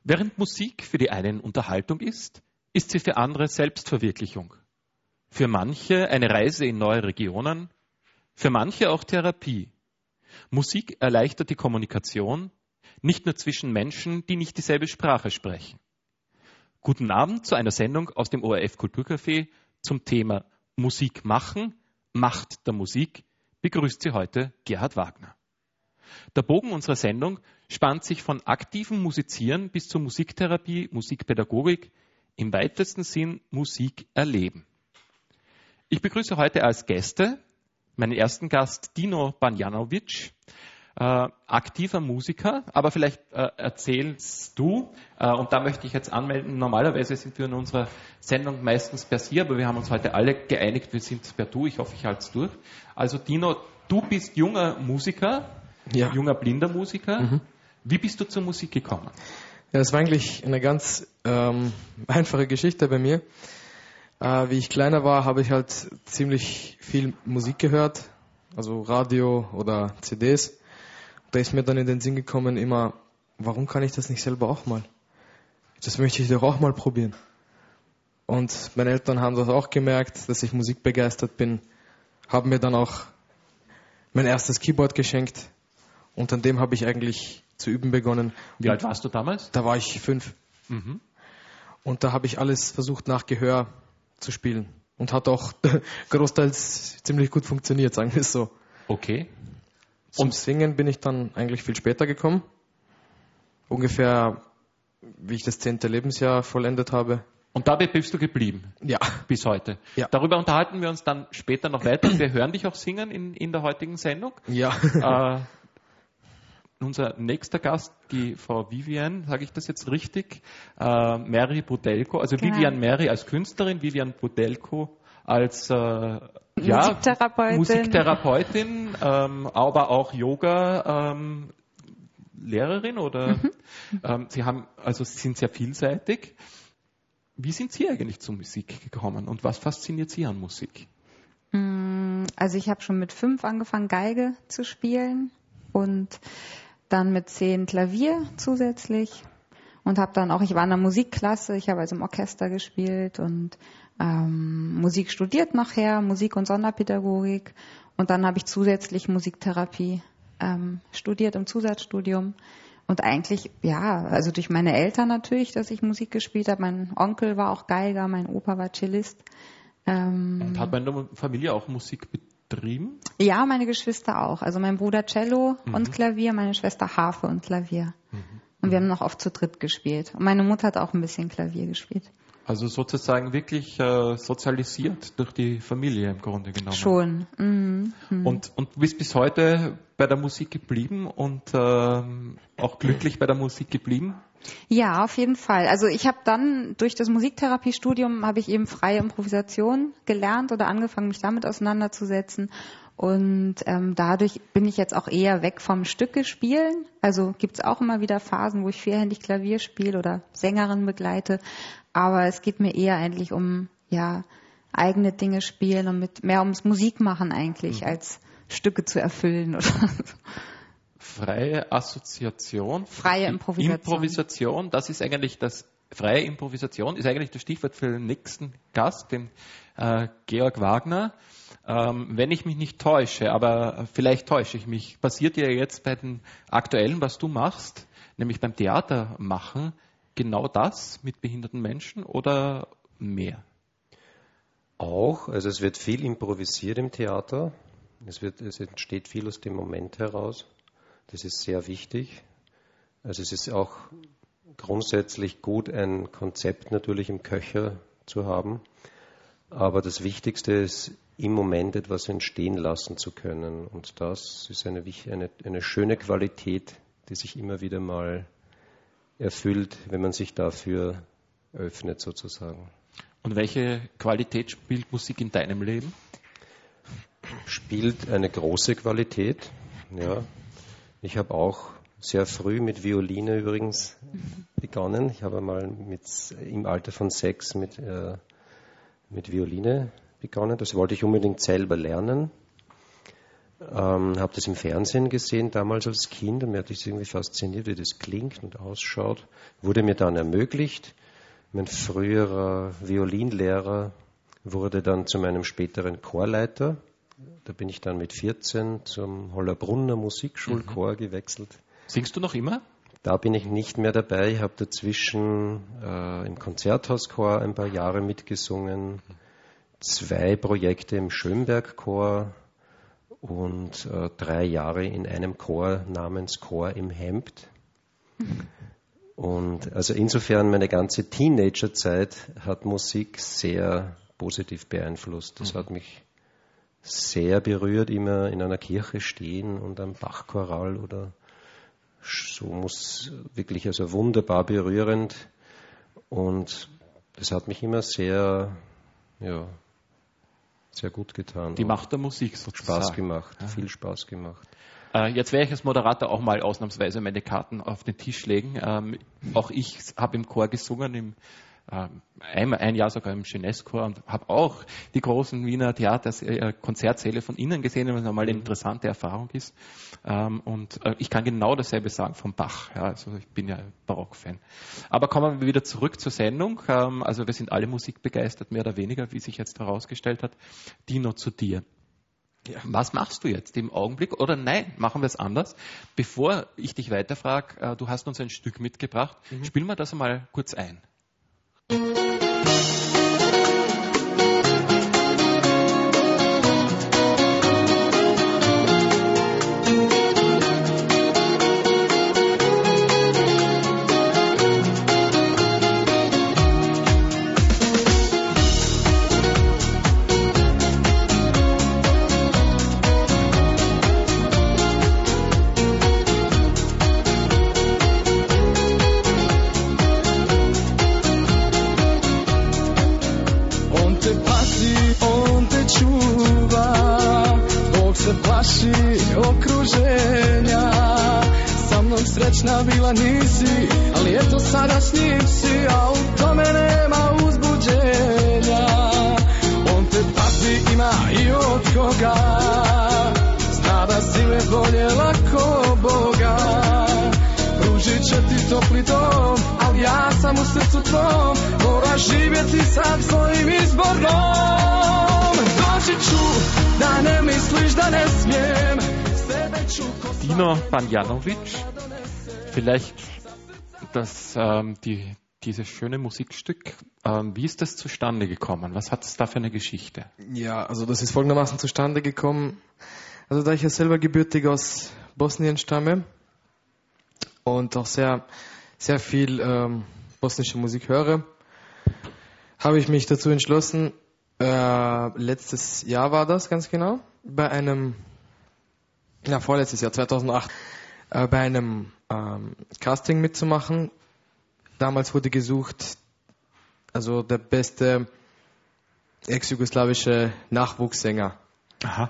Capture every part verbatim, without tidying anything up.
Während Musik für die einen Unterhaltung ist, ist sie für andere Selbstverwirklichung. Für manche eine Reise in neue Regionen, für manche auch Therapie. Musik erleichtert die Kommunikation, nicht nur zwischen Menschen, die nicht dieselbe Sprache sprechen. Guten Abend zu einer Sendung aus dem O R F Kulturcafé zum Thema Musik machen, Macht der Musik, begrüßt Sie heute Gerhard Wagner. Der Bogen unserer Sendung spannt sich von aktivem Musizieren bis zur Musiktherapie, Musikpädagogik, im weitesten Sinn Musik erleben. Ich begrüße heute als Gäste meinen ersten Gast Dino Banjanovic, äh, aktiver Musiker, aber vielleicht äh, erzählst du, äh, und da möchte ich jetzt anmelden, normalerweise sind wir in unserer Sendung meistens per Sie, aber wir haben uns heute alle geeinigt, wir sind per Du, ich hoffe, ich halte es durch. Also Dino, du bist junger Musiker, ja. junger blinder Musiker. Mhm. Wie bist du zur Musik gekommen? Ja, das war eigentlich eine ganz ähm, einfache Geschichte bei mir. Äh, wie ich kleiner war, habe ich halt ziemlich viel Musik gehört, also Radio oder C Ds. Da ist mir dann in den Sinn gekommen immer, warum kann ich das nicht selber auch mal? Das möchte ich doch auch mal probieren. Und meine Eltern haben das auch gemerkt, dass ich musikbegeistert bin, haben mir dann auch mein erstes Keyboard geschenkt und an dem habe ich eigentlich zu üben begonnen. Wie alt warst du damals? Da war ich fünf. Mhm. Und da habe ich alles versucht nach Gehör zu spielen. Und hat auch großteils ziemlich gut funktioniert, sagen wir es so. Okay. Zum Singen bin ich dann eigentlich viel später gekommen. Ungefähr, wie ich das zehnte Lebensjahr vollendet habe. Und dabei bist du geblieben? Ja. Bis heute? Ja. Darüber unterhalten wir uns dann später noch weiter. Wir hören dich auch singen in, in der heutigen Sendung. Ja. Äh, unser nächster Gast, die Frau Vivian, sage ich das jetzt richtig, äh, Mary Budelko, also genau. Vivian Mary als Künstlerin, Vivian Budelko als äh, ja, Musiktherapeutin, Musiktherapeutin ähm, aber auch Yoga ähm, Lehrerin oder mhm. ähm, Sie haben, also Sie sind sehr vielseitig. Wie sind Sie eigentlich zur Musik gekommen und was fasziniert Sie an Musik? Also ich habe schon mit fünf angefangen, Geige zu spielen und dann mit zehn Klavier zusätzlich und habe dann auch, ich war in der Musikklasse, ich habe also im Orchester gespielt und ähm, Musik studiert nachher, Musik- und Sonderpädagogik und dann habe ich zusätzlich Musiktherapie ähm, studiert im Zusatzstudium und eigentlich, ja, also durch meine Eltern natürlich, dass ich Musik gespielt habe, mein Onkel war auch Geiger, mein Opa war Cellist. Ähm, und hat meine Familie auch Musik betrieben? Ja, meine Geschwister auch, also mein Bruder Cello mhm. und Klavier, meine Schwester Harfe und Klavier. Mhm. Und wir haben noch oft zu dritt gespielt. Und meine Mutter hat auch ein bisschen Klavier gespielt. Also sozusagen wirklich äh, sozialisiert durch die Familie im Grunde genommen. Schon. Mhm. Mhm. Und, und du bist bis heute bei der Musik geblieben und ähm, auch glücklich bei der Musik geblieben? Ja, auf jeden Fall. Also ich habe dann durch das Musiktherapiestudium habe ich eben freie Improvisation gelernt oder angefangen, mich damit auseinanderzusetzen. Und ähm, dadurch bin ich jetzt auch eher weg vom Stücke spielen. Also gibt es auch immer wieder Phasen, wo ich vierhändig Klavier spiele oder Sängerin begleite. Aber es geht mir eher eigentlich um ja eigene Dinge spielen und mit mehr ums Musikmachen eigentlich, mhm. als Stücke zu erfüllen oder so. Freie Assoziation. Freie Improvisation. Improvisation, das ist eigentlich das, freie Improvisation ist eigentlich das Stichwort für den nächsten Gast, den äh, Georg Wagner. Ähm, wenn ich mich nicht täusche, aber vielleicht täusche ich mich, passiert ja jetzt bei den aktuellen, was du machst, nämlich beim Theater machen, genau das mit behinderten Menschen oder mehr? Auch, also es wird viel improvisiert im Theater, es, wird, es entsteht viel aus dem Moment heraus, das ist sehr wichtig. Also es ist auch grundsätzlich gut, ein Konzept natürlich im Köcher zu haben, aber das Wichtigste ist, im Moment etwas entstehen lassen zu können und das ist eine, eine, eine schöne Qualität, die sich immer wieder mal erfüllt, wenn man sich dafür öffnet sozusagen. Und welche Qualität spielt Musik in deinem Leben? Spielt eine große Qualität, ja. Ich habe auch sehr früh mit Violine übrigens begonnen. Ich habe mal mit, im Alter von sechs mit, äh, mit Violine begonnen. Das wollte ich unbedingt selber lernen. Ähm, habe das im Fernsehen gesehen, damals als Kind, und mir hat das irgendwie fasziniert, wie das klingt und ausschaut. Wurde mir dann ermöglicht. Mein früherer Violinlehrer wurde dann zu meinem späteren Chorleiter. Da bin ich dann mit vierzehn zum Hollerbrunner Musikschulchor mhm. gewechselt. Singst du noch immer? Da bin ich nicht mehr dabei. Ich habe dazwischen äh, im Konzerthauschor ein paar Jahre mitgesungen, zwei Projekte im Schönberg-Chor und äh, drei Jahre in einem Chor namens Chor im Hemd. Und also insofern meine ganze Teenagerzeit hat Musik sehr positiv beeinflusst. Das mhm. hat mich sehr berührt, immer in einer Kirche stehen und am Bachchoral oder so, muss wirklich also wunderbar berührend. Und das hat mich immer sehr, ja, sehr gut getan. Die Macht der Musik sozusagen. Spaß gemacht, ja. viel Spaß gemacht. Äh, jetzt werde ich als Moderator auch mal ausnahmsweise meine Karten auf den Tisch legen. Ähm, auch ich habe im Chor gesungen, im, äh, ein, ein Jahr sogar im Jeunesse-Chor, und habe auch die großen Wiener Theaters, äh, Konzertsäle von innen gesehen, was nochmal eine interessante Erfahrung ist. Ähm, und äh, ich kann genau dasselbe sagen vom Bach. Ja, also ich bin ja Barock-Fan. Aber kommen wir wieder zurück zur Sendung. Ähm, also wir sind alle musikbegeistert, mehr oder weniger, wie sich jetzt herausgestellt hat. Dino, zu dir. Ja. Was machst du jetzt im Augenblick? Oder nein, machen wir es anders. Bevor ich dich weiterfrage, äh, du hast uns ein Stück mitgebracht. Mhm. Spielen wir das einmal kurz ein. Srećna bila nisi, ali eto sada s njim si, a u tome nema uzbuđenja. On te pazi, ima i od koga, zna da si me voljela ko Boga. Pružit će ti topli dom, ali ja sam u srcu tvom, moraš živjeti sa svojim izborom. Doći ću, da ne misliš da ne smijem, sebe ću ko Dino Banjanovic. Vielleicht das, ähm, die, dieses schöne Musikstück, ähm, wie ist das zustande gekommen? Was hat es da für eine Geschichte? Ja, also das ist folgendermaßen zustande gekommen. Also da ich ja selber gebürtig aus Bosnien stamme und auch sehr, sehr viel ähm, bosnische Musik höre, habe ich mich dazu entschlossen, äh, letztes Jahr war das ganz genau, bei einem, ja vorletztes Jahr, zweitausendacht, äh, bei einem ähm, Casting mitzumachen. Damals wurde gesucht, also der beste ex-jugoslawische Nachwuchssänger. Aha.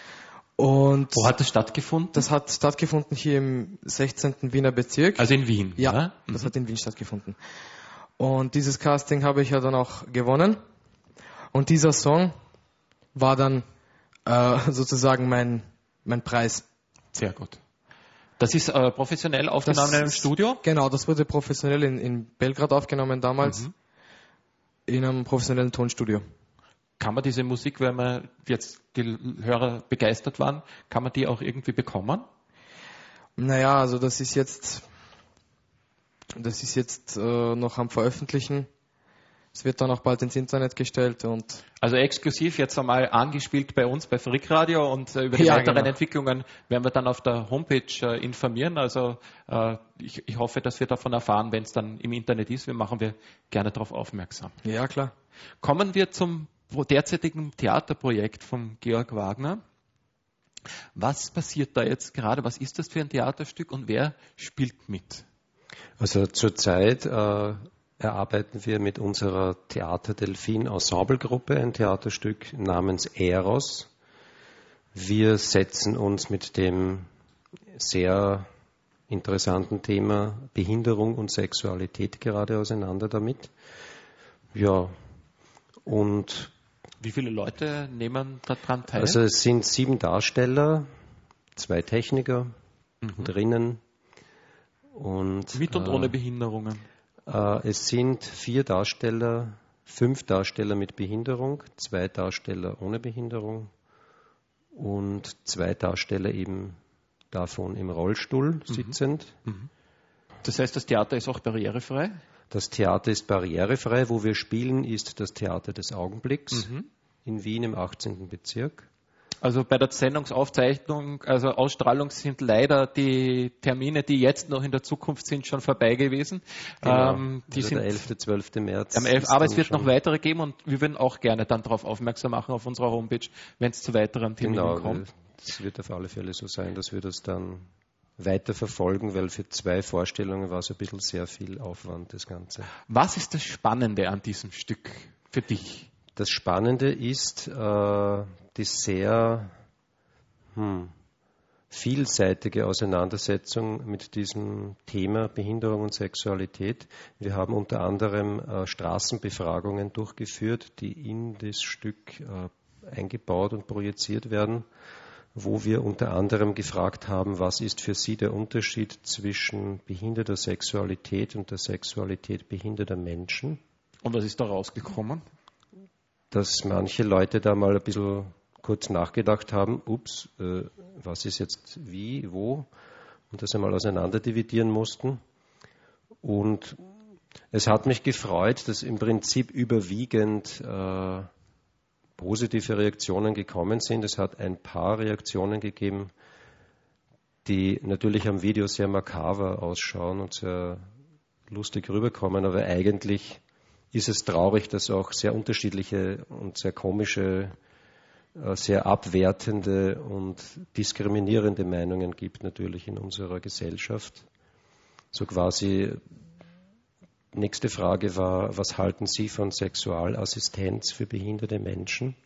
Und wo hat das stattgefunden? Das hat stattgefunden hier im sechzehnten Wiener Bezirk. Also in Wien? Ja, ja? Das mhm. hat in Wien stattgefunden. Und dieses Casting habe ich ja dann auch gewonnen. Und dieser Song war dann äh, sozusagen mein, mein Preis. Sehr gut. Das ist äh, professionell aufgenommen das, in einem Studio? Genau, das wurde professionell in, in Belgrad aufgenommen damals, mhm. in einem professionellen Tonstudio. Kann man diese Musik, wenn man jetzt die Hörer begeistert waren, kann man die auch irgendwie bekommen? Naja, also das ist jetzt, das ist jetzt äh, noch am Veröffentlichen. Es wird dann auch bald ins Internet gestellt und also exklusiv jetzt einmal angespielt bei uns bei Frick Radio und äh, über die ja, weiteren genau. Entwicklungen werden wir dann auf der Homepage äh, informieren. Also äh, ich, ich hoffe, dass wir davon erfahren, wenn es dann im Internet ist. Wir machen wir gerne darauf aufmerksam. Ja, klar. Kommen wir zum derzeitigen Theaterprojekt von Georg Wagner. Was passiert da jetzt gerade? Was ist das für ein Theaterstück und wer spielt mit? Also zurzeit äh erarbeiten wir mit unserer Theater Delfin Ensemblegruppe ein Theaterstück namens Eros. Wir setzen uns mit dem sehr interessanten Thema Behinderung und Sexualität gerade auseinander damit. Ja, und wie viele Leute nehmen daran teil? Also es sind sieben Darsteller zwei Techniker Mhm. drinnen. Und, Mit und äh, ohne Behinderungen. Äh, es sind vier Darsteller, fünf Darsteller mit Behinderung, zwei Darsteller ohne Behinderung und zwei Darsteller eben davon im Rollstuhl sitzend. Das heißt, das Theater ist auch barrierefrei? Das Theater ist barrierefrei. Wo wir spielen, ist das Theater des Augenblicks Mhm. in Wien im achtzehnten Bezirk. Also bei der Sendungsaufzeichnung, also Ausstrahlung sind leider die Termine, die jetzt noch in der Zukunft sind, schon vorbei gewesen. Genau. Ähm, die Also sind der elfte, zwölfte März. am elften ist Aber es dann wird schon- noch weitere geben und wir würden auch gerne dann darauf aufmerksam machen auf unserer Homepage, wenn es zu weiteren Terminen Genau, kommt. es wird auf alle Fälle so sein, dass wir das dann weiter verfolgen, weil für zwei Vorstellungen war es ein bisschen sehr viel Aufwand, das Ganze. Was ist das Spannende an diesem Stück für dich? Das Spannende ist äh, die sehr hm, vielseitige Auseinandersetzung mit diesem Thema Behinderung und Sexualität. Wir haben unter anderem äh, Straßenbefragungen durchgeführt, die in das Stück äh, eingebaut und projiziert werden, wo wir unter anderem gefragt haben, was ist für Sie der Unterschied zwischen behinderter Sexualität und der Sexualität behinderter Menschen? Und was ist da rausgekommen? Dass manche Leute da mal ein bisschen kurz nachgedacht haben, ups, äh, was ist jetzt wie, wo, und das einmal auseinander dividieren mussten. Und es hat mich gefreut, dass im Prinzip überwiegend äh, positive Reaktionen gekommen sind. Es hat ein paar Reaktionen gegeben, die natürlich am Video sehr makaber ausschauen und sehr lustig rüberkommen, aber eigentlich ist es traurig, dass auch sehr unterschiedliche und sehr komische, sehr abwertende und diskriminierende Meinungen gibt natürlich in unserer Gesellschaft. So quasi, nächste Frage war, was halten Sie von Sexualassistenz für behinderte Menschen?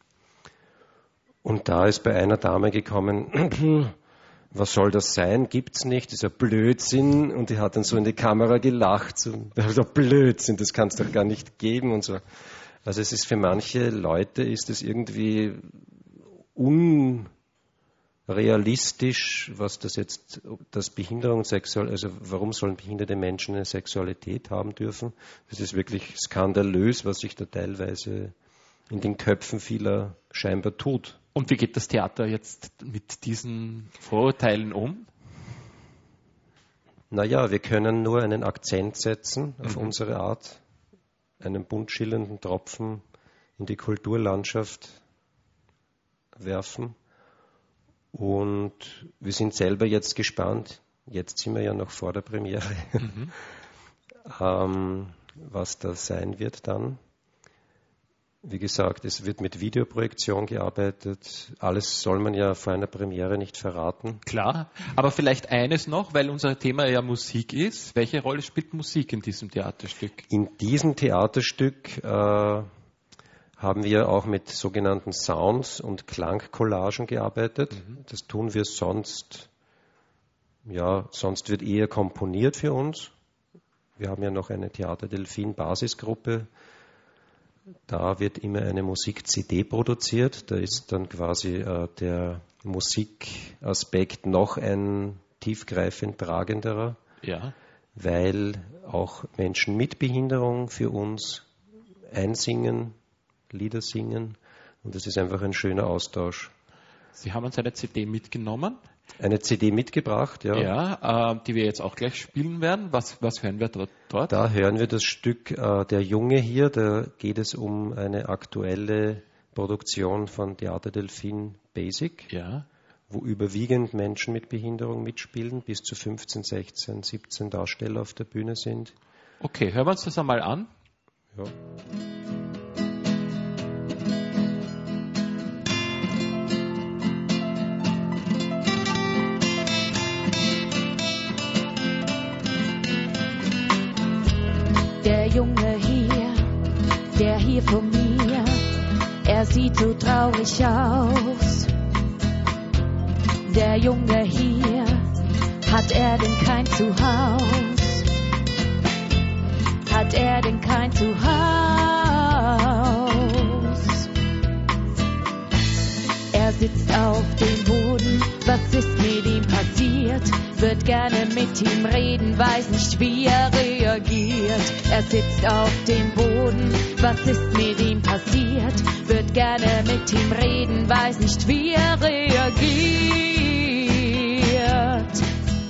Und da ist bei einer Dame gekommen, was soll das sein? Gibt's nicht, das ist ein Blödsinn. Und die hat dann so in die Kamera gelacht, so, das ist ein Blödsinn, das kann es doch gar nicht geben und so. Also es ist für manche Leute ist es irgendwie unrealistisch, was das jetzt, das Behinderung sexuell, also warum sollen behinderte Menschen eine Sexualität haben dürfen? Das ist wirklich skandalös, was sich da teilweise in den Köpfen vieler scheinbar tut. Und wie geht das Theater jetzt mit diesen Vorurteilen um? Naja, wir können nur einen Akzent setzen auf Mhm. unsere Art, einen bunt schillernden Tropfen in die Kulturlandschaft werfen. Und wir sind selber jetzt gespannt, jetzt sind wir ja noch vor der Premiere, Mhm. ähm, was da sein wird dann. Wie gesagt, es wird mit Videoprojektion gearbeitet. Alles soll man ja vor einer Premiere nicht verraten. Klar, aber vielleicht eines noch, weil unser Thema ja Musik ist. Welche Rolle spielt Musik in diesem Theaterstück? In diesem Theaterstück äh, haben wir auch mit sogenannten Sounds und Klangcollagen gearbeitet. Mhm. Das tun wir sonst, ja, sonst wird eher komponiert für uns. Wir haben ja noch eine Theater-Delfin-Basisgruppe. Da wird immer eine Musik-C D produziert. Da ist dann quasi äh, der Musikaspekt noch ein tiefgreifend tragenderer, Ja. weil auch Menschen mit Behinderung für uns einsingen, Lieder singen. Und das ist einfach ein schöner Austausch. Sie haben uns eine C D mitgenommen, Eine C D mitgebracht, ja. ja, äh, die wir jetzt auch gleich spielen werden. Was, was hören wir dort? dort? Da hören wir das Stück äh, Der Junge hier. Da geht es um eine aktuelle Produktion von Theater Delfin Basic, Ja. wo überwiegend Menschen mit Behinderung mitspielen, bis zu fünfzehn, sechzehn, siebzehn Darsteller auf der Bühne sind. Okay, hören wir uns das einmal an. Ja. Der Junge hier, der hier vor mir, er sieht so traurig aus. Der Junge hier, hat er denn kein Zuhaus? Hat er denn kein Zuhaus? Er sitzt auf dem Boden Boden, was ist mit ihm passiert? Wird gerne mit ihm reden, weiß nicht, wie er reagiert. Er sitzt auf dem Boden, was ist mit ihm passiert? Wird gerne mit ihm reden, weiß nicht, wie er reagiert.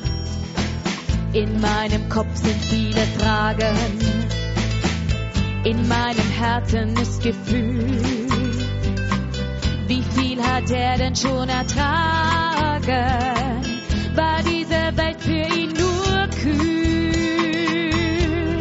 In meinem Kopf sind viele Fragen, in meinem Herzen ist Gefühl. Wie viel hat er denn schon ertragen? War diese Welt für ihn nur kühl?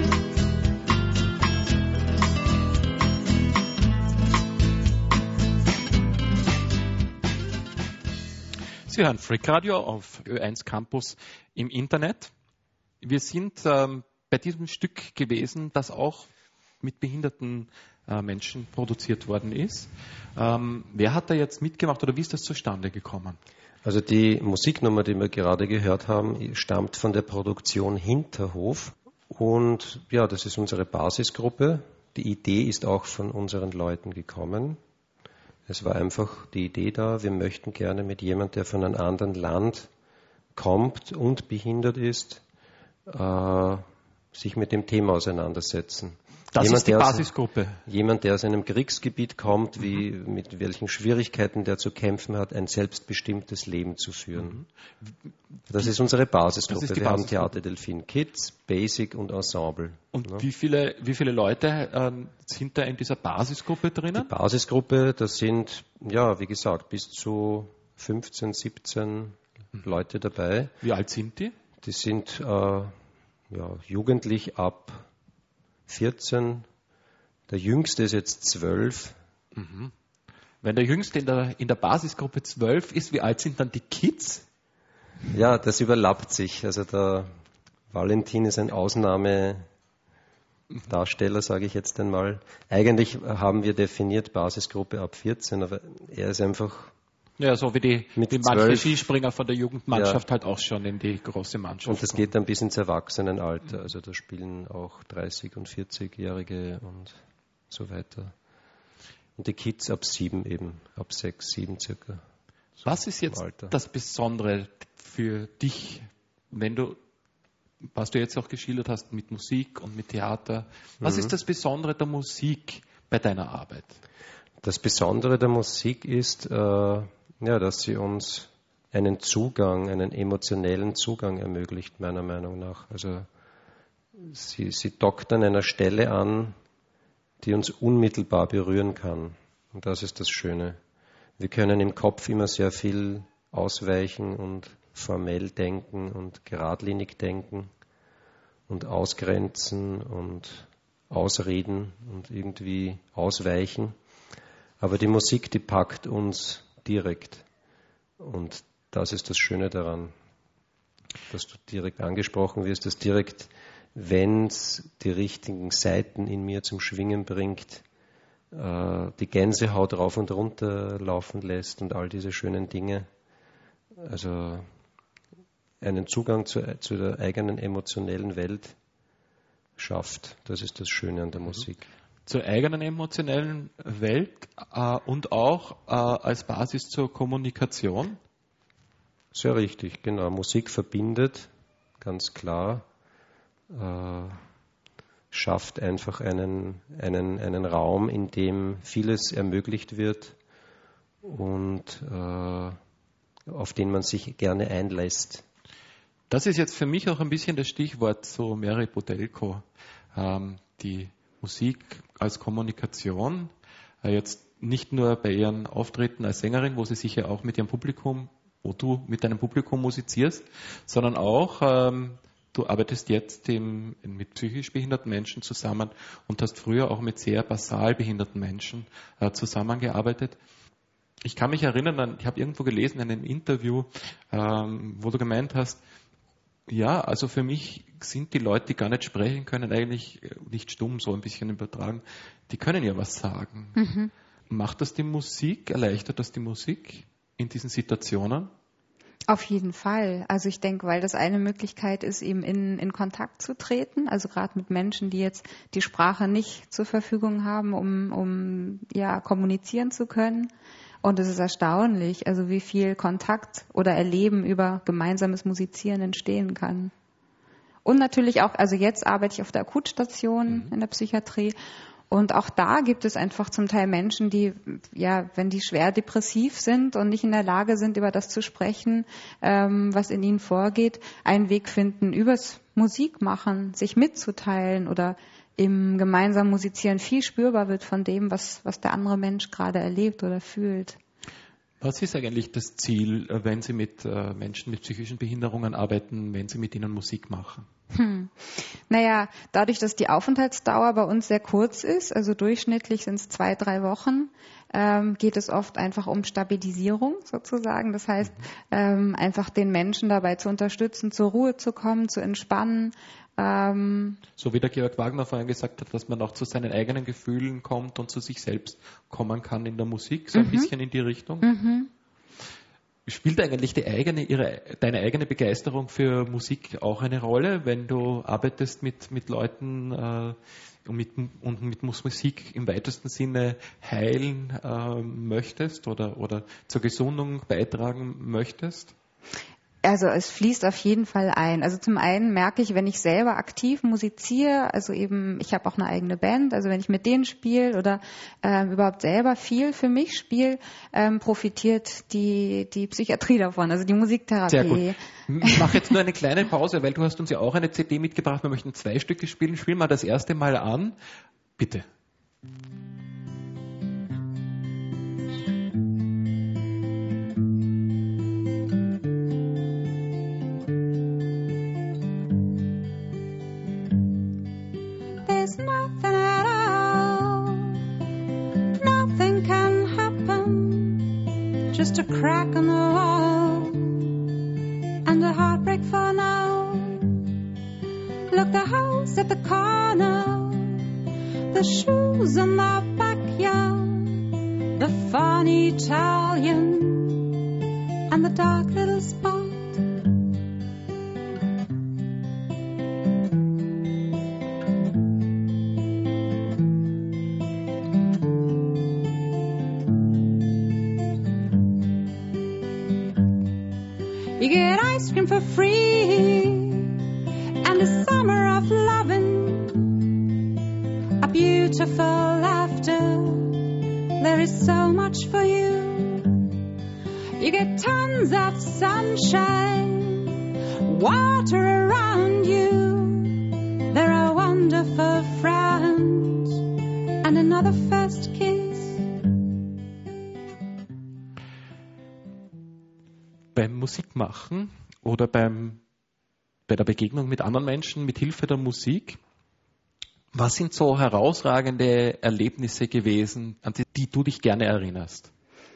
Sie hören Freak Radio auf Ö eins Campus im Internet. Wir sind ähm, bei diesem Stück gewesen, das auch mit behinderten äh, Menschen produziert worden ist. Ähm, wer hat da jetzt mitgemacht oder wie ist das zustande gekommen? Also die Musiknummer, die wir gerade gehört haben, stammt von der Produktion Hinterhof. Und ja, das ist unsere Basisgruppe. Die Idee ist auch von unseren Leuten gekommen. Es war einfach die Idee da, wir möchten gerne mit jemandem, der von einem anderen Land kommt und behindert ist, äh, sich mit dem Thema auseinandersetzen. Das jemand, ist die der Basisgruppe. Aus, jemand, der aus einem Kriegsgebiet kommt, wie, mit welchen Schwierigkeiten der zu kämpfen hat, ein selbstbestimmtes Leben zu führen. Mhm. Das ist unsere Basisgruppe. Das ist die Wir Basisgruppe. haben Theater Delfin Kids, Basic und Ensemble. Und ja. wie viele, wie viele Leute äh, sind da in dieser Basisgruppe drinnen? Die Basisgruppe, das sind, ja, wie gesagt, bis zu fünfzehn, siebzehn mhm. Leute dabei. Wie alt sind die? Die sind äh, ja, jugendlich ab vierzehn. Der Jüngste ist jetzt zwölf. Mhm. Wenn der Jüngste in der, in der Basisgruppe zwölf ist, wie alt sind dann die Kids? Ja, das überlappt sich. Also der Valentin ist ein Ausnahmedarsteller, sage ich jetzt einmal. Eigentlich haben wir definiert Basisgruppe ab vierzehn, aber er ist einfach... Ja, so wie die Mit wie manche zwölf. Skispringer von der Jugendmannschaft Ja. halt auch schon in die große Mannschaft. Und das geht dann bis ins Erwachsenenalter. Also da spielen auch dreißig- und vierzig-Jährige und so weiter. Und die Kids ab sieben eben, ab sechs, sieben circa. Was ist jetzt Alter. das Besondere für dich, wenn du, was du jetzt auch geschildert hast mit Musik und mit Theater, was Mhm. ist das Besondere der Musik bei deiner Arbeit? Das Besondere der Musik ist, äh, ja, dass sie uns einen Zugang, einen emotionellen Zugang ermöglicht, meiner Meinung nach. Also sie, sie dockt an einer Stelle an, die uns unmittelbar berühren kann. Und das ist das Schöne. Wir können im Kopf immer sehr viel ausweichen und formell denken und geradlinig denken und ausgrenzen und ausreden und irgendwie ausweichen. Aber die Musik, die packt uns direkt. Und das ist das Schöne daran, dass du direkt angesprochen wirst, dass direkt, wenn es die richtigen Seiten in mir zum Schwingen bringt, äh, die Gänsehaut rauf und runter laufen lässt und all diese schönen Dinge. Also einen Zugang zu, zu der eigenen emotionellen Welt schafft. Das ist das Schöne an der Mhm. Musik. Zur eigenen emotionellen Welt äh, und auch äh, als Basis zur Kommunikation? Sehr richtig, genau. Musik verbindet, ganz klar, äh, schafft einfach einen, einen, einen Raum, in dem vieles ermöglicht wird und äh, auf den man sich gerne einlässt. Das ist jetzt für mich auch ein bisschen das Stichwort zu Mary Budelko, ähm, die Musik als Kommunikation, äh, jetzt nicht nur bei ihren Auftritten als Sängerin, wo sie sicher auch mit ihrem Publikum, wo du mit deinem Publikum musizierst, sondern auch, ähm, du arbeitest jetzt im, mit psychisch behinderten Menschen zusammen und hast früher auch mit sehr basal behinderten Menschen äh, zusammengearbeitet. Ich kann mich erinnern, an, ich habe irgendwo gelesen in einem Interview, ähm, wo du gemeint hast, ja, also für mich sind die Leute, die gar nicht sprechen können, eigentlich nicht stumm, so ein bisschen übertragen. Die können ja was sagen. Mhm. Macht das die Musik, erleichtert das die Musik in diesen Situationen? Auf jeden Fall. Also ich denke, weil das eine Möglichkeit ist, eben in, in Kontakt zu treten, also gerade mit Menschen, die jetzt die Sprache nicht zur Verfügung haben, um, um ja kommunizieren zu können. Und es ist erstaunlich, also wie viel Kontakt oder Erleben über gemeinsames Musizieren entstehen kann. Und natürlich auch, also jetzt arbeite ich auf der Akutstation mhm. in der Psychiatrie. Und auch da gibt es einfach zum Teil Menschen, die, ja, wenn die schwer depressiv sind und nicht in der Lage sind, über das zu sprechen, ähm, was in ihnen vorgeht, einen Weg finden, übers Musikmachen sich mitzuteilen oder im gemeinsamen Musizieren viel spürbar wird von dem, was, was der andere Mensch gerade erlebt oder fühlt. Was ist eigentlich das Ziel, wenn Sie mit äh, Menschen mit psychischen Behinderungen arbeiten, wenn Sie mit ihnen Musik machen? Hm. Naja, dadurch, dass die Aufenthaltsdauer bei uns sehr kurz ist, also durchschnittlich sind es zwei, drei Wochen, ähm, geht es oft einfach um Stabilisierung sozusagen. Das heißt, mhm. ähm, einfach den Menschen dabei zu unterstützen, zur Ruhe zu kommen, zu entspannen. Ähm, so wie der Georg Wagner vorhin gesagt hat, dass man auch zu seinen eigenen Gefühlen kommt und zu sich selbst kommen kann in der Musik, so ein mhm. bisschen in die Richtung. Mhm. Spielt eigentlich die eigene, ihre, deine eigene Begeisterung für Musik auch eine Rolle, wenn du arbeitest mit, mit Leuten äh, und, mit, und mit Musik im weitesten Sinne heilen äh, möchtest oder, oder zur Gesundung beitragen möchtest? Also es fließt auf jeden Fall ein. Also zum einen merke ich, wenn ich selber aktiv musiziere, also eben, ich habe auch eine eigene Band, also wenn ich mit denen spiele oder äh, überhaupt selber viel für mich spiele, ähm, profitiert die, die Psychiatrie davon, also die Musiktherapie. Sehr gut. Ich mache jetzt nur eine kleine Pause, weil du hast uns ja auch eine C D mitgebracht, wir möchten zwei Stücke spielen. Spielen wir das erste Mal an. Bitte. Just a crack on the wall and a heartbreak for now. Look, the house at the corner, the shoes on the backyard, the funny Italian and the dark little spot. You get ice cream for free and a summer of loving, a beautiful laughter. There is so much for you. You get tons of sunshine, water around you. There are wonderful friends and another first kiss. Beim Musikmachen oder beim, bei der Begegnung mit anderen Menschen mit Hilfe der Musik, was sind so herausragende Erlebnisse gewesen, an die, die du dich gerne erinnerst?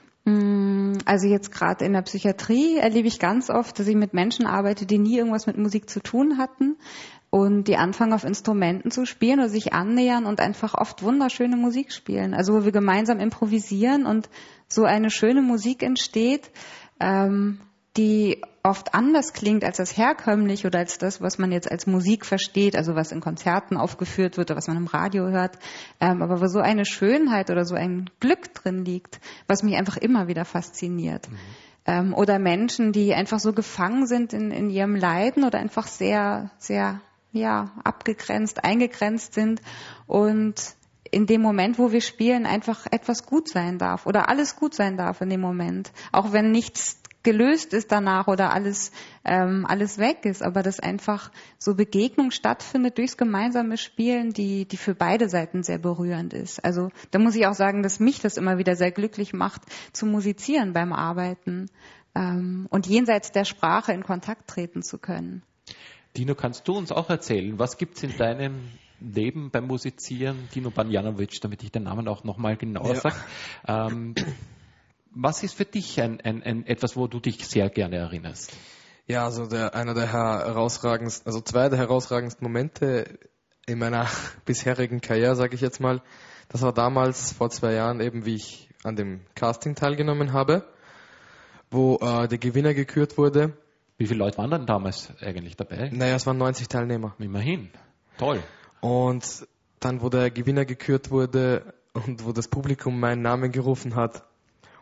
Also jetzt gerade in der Psychiatrie erlebe ich ganz oft, dass ich mit Menschen arbeite, die nie irgendwas mit Musik zu tun hatten und die anfangen auf Instrumenten zu spielen oder sich annähern und einfach oft wunderschöne Musik spielen. Also wo wir gemeinsam improvisieren und so eine schöne Musik entsteht, ähm, die oft anders klingt als das herkömmlich oder als das, was man jetzt als Musik versteht, also was in Konzerten aufgeführt wird oder was man im Radio hört, ähm, aber wo so eine Schönheit oder so ein Glück drin liegt, was mich einfach immer wieder fasziniert. Mhm. Ähm, oder Menschen, die einfach so gefangen sind in, in ihrem Leiden oder einfach sehr, sehr, ja, abgegrenzt, eingegrenzt sind und in dem Moment, wo wir spielen, einfach etwas gut sein darf oder alles gut sein darf in dem Moment, auch wenn nichts gelöst ist danach oder alles ähm, alles weg ist, aber dass einfach so Begegnung stattfindet durchs gemeinsame Spielen, die die für beide Seiten sehr berührend ist. Also da muss ich auch sagen, dass mich das immer wieder sehr glücklich macht, zu musizieren beim Arbeiten ähm, und jenseits der Sprache in Kontakt treten zu können. Dino, kannst du uns auch erzählen, was gibt's in deinem Leben beim Musizieren? Dino Banjanovic, damit ich den Namen auch nochmal genauer ja. sage. Ähm, Was ist für dich ein, ein, ein etwas, wo du dich sehr gerne erinnerst? Ja, also der, einer der herausragendsten, also zwei der herausragendsten Momente in meiner bisherigen Karriere, sage ich jetzt mal, das war damals vor zwei Jahren eben, wie ich an dem Casting teilgenommen habe, wo äh, der Gewinner gekürt wurde. Wie viele Leute waren dann damals eigentlich dabei? Naja, es waren neunzig Teilnehmer. Immerhin, toll. Und dann, wo der Gewinner gekürt wurde und wo das Publikum meinen Namen gerufen hat,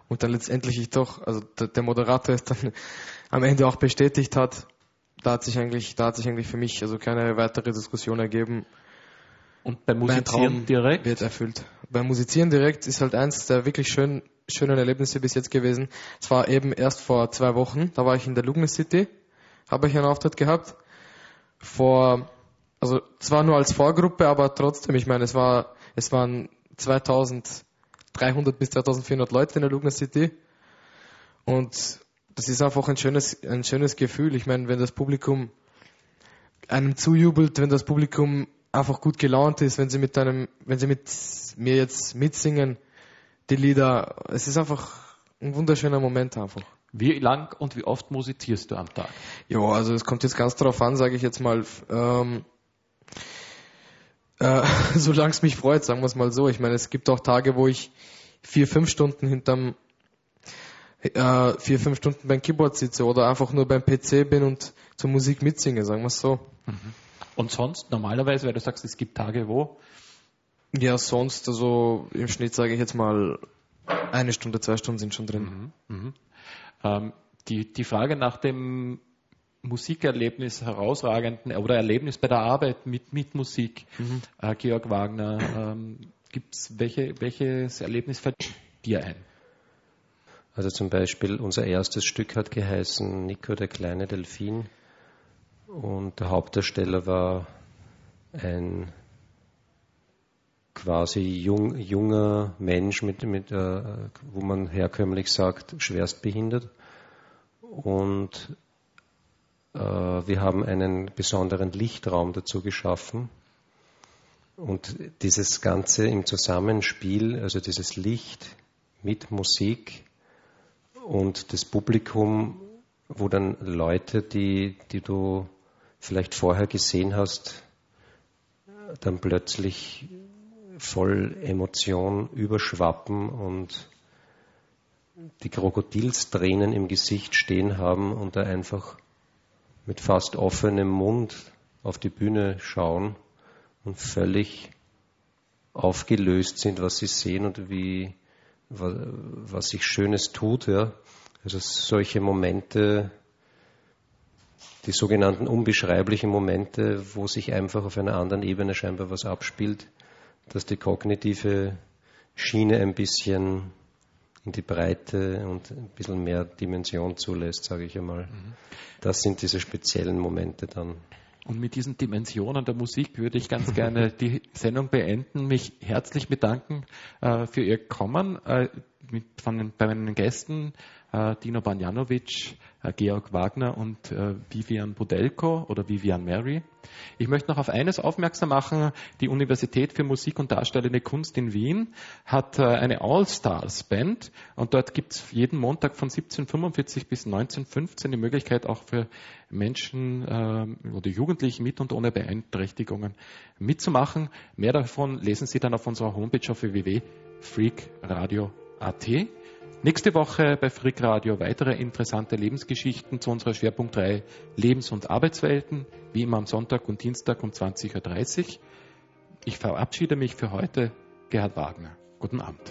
und dann letztendlich ich doch, also der, der Moderator es dann am Ende auch bestätigt hat, da hat sich eigentlich, da hat sich eigentlich für mich also keine weitere Diskussion ergeben. Und beim Mein Musizieren Traum direkt? wird erfüllt. Beim Musizieren direkt ist halt eins der wirklich schön, schönen Erlebnisse bis jetzt gewesen. Es war eben erst vor zwei Wochen, da war ich in der Lugner City, habe ich einen Auftritt gehabt. Vor, also zwar nur als Vorgruppe, aber trotzdem, ich meine, es war, es waren zweitausenddreihundert bis zweitausendvierhundert Leute in der Lugner City. Und das ist einfach ein schönes, ein schönes Gefühl. Ich meine, wenn das Publikum einem zujubelt, wenn das Publikum einfach gut gelaunt ist, wenn sie mit einem, wenn sie mit mir jetzt mitsingen, die Lieder, es ist einfach ein wunderschöner Moment einfach. Wie lang und wie oft musizierst du am Tag? Ja, also es kommt jetzt ganz darauf an, sage ich jetzt mal, ähm, äh, solange es mich freut, sagen wir es mal so. Ich meine, es gibt auch Tage, wo ich vier, fünf Stunden hinterm, äh, vier, fünf Stunden beim Keyboard sitze oder einfach nur beim P C bin und zur Musik mitsinge, sagen wir es so. Mhm. Und sonst, normalerweise, weil du sagst, es gibt Tage, wo? Ja, sonst, also im Schnitt sage ich jetzt mal, eine Stunde, zwei Stunden sind schon drin. Mhm. Mhm. Ähm, die, die Frage nach dem Musikerlebnis herausragenden oder Erlebnis bei der Arbeit mit, mit Musik, mhm. äh, Georg Wagner, ähm, gibt's welche, welches Erlebnis fällt dir ein? Also zum Beispiel unser erstes Stück hat geheißen Nico der kleine Delfin und der Hauptdarsteller war ein quasi jung, junger Mensch, mit, mit, äh, wo man herkömmlich sagt, schwerstbehindert. Und äh, wir haben einen besonderen Lichtraum dazu geschaffen. Und dieses Ganze im Zusammenspiel, also dieses Licht mit Musik und das Publikum, wo dann Leute, die, die du vielleicht vorher gesehen hast, dann plötzlich voll Emotion überschwappen und die Krokodilstränen im Gesicht stehen haben und da einfach mit fast offenem Mund auf die Bühne schauen und völlig aufgelöst sind, was sie sehen und wie, was sich Schönes tut. Ja. Also solche Momente, die sogenannten unbeschreiblichen Momente, wo sich einfach auf einer anderen Ebene scheinbar was abspielt, dass die kognitive Schiene ein bisschen in die Breite und ein bisschen mehr Dimension zulässt, sage ich einmal. Mhm. Das sind diese speziellen Momente dann. Und mit diesen Dimensionen der Musik würde ich ganz gerne die Sendung beenden, mich herzlich bedanken äh, für Ihr Kommen äh, mit, von, bei meinen Gästen äh, Dino Banjanovic, äh, Georg Wagner und äh, Vivian Budelko oder Vivian Mary. Ich möchte noch auf eines aufmerksam machen. Die Universität für Musik und Darstellende Kunst in Wien hat äh, eine All-Stars-Band und dort gibt es jeden Montag von siebzehn Uhr fünfundvierzig bis neunzehn Uhr fünfzehn die Möglichkeit auch für Menschen äh, oder Jugendliche mit und ohne Beeinträchtigungen mitzumachen. Mehr davon lesen Sie dann auf unserer Homepage auf w w w punkt freak radio punkt a t. Nächste Woche bei Freak Radio weitere interessante Lebensgeschichten zu unserer Schwerpunktreihe Lebens- und Arbeitswelten, wie immer am Sonntag und Dienstag um zwanzig Uhr dreißig. Ich verabschiede mich für heute, Gerhard Wagner. Guten Abend.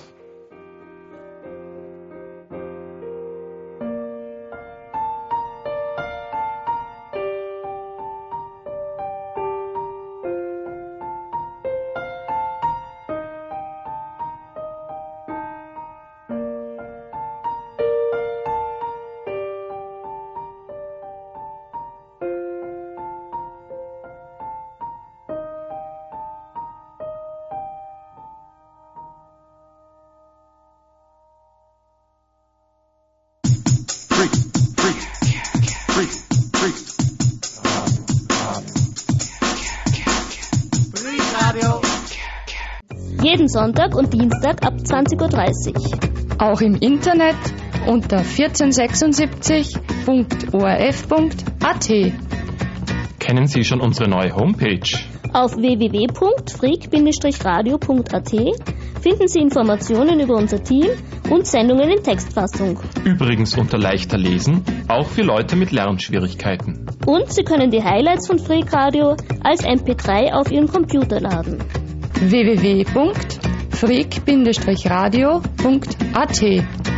Jeden Sonntag und Dienstag ab zwanzig Uhr dreißig. Auch im Internet unter vierzehn punkt o r f punkt a t. Kennen Sie schon unsere neue Homepage? Auf w w w punkt freak radio punkt a t finden Sie Informationen über unser Team und Sendungen in Textfassung. Übrigens unter leichter Lesen, auch für Leute mit Lernschwierigkeiten. Und Sie können die Highlights von Freak Radio als M P drei auf Ihren Computer laden. w w w punkt freak radio punkt a t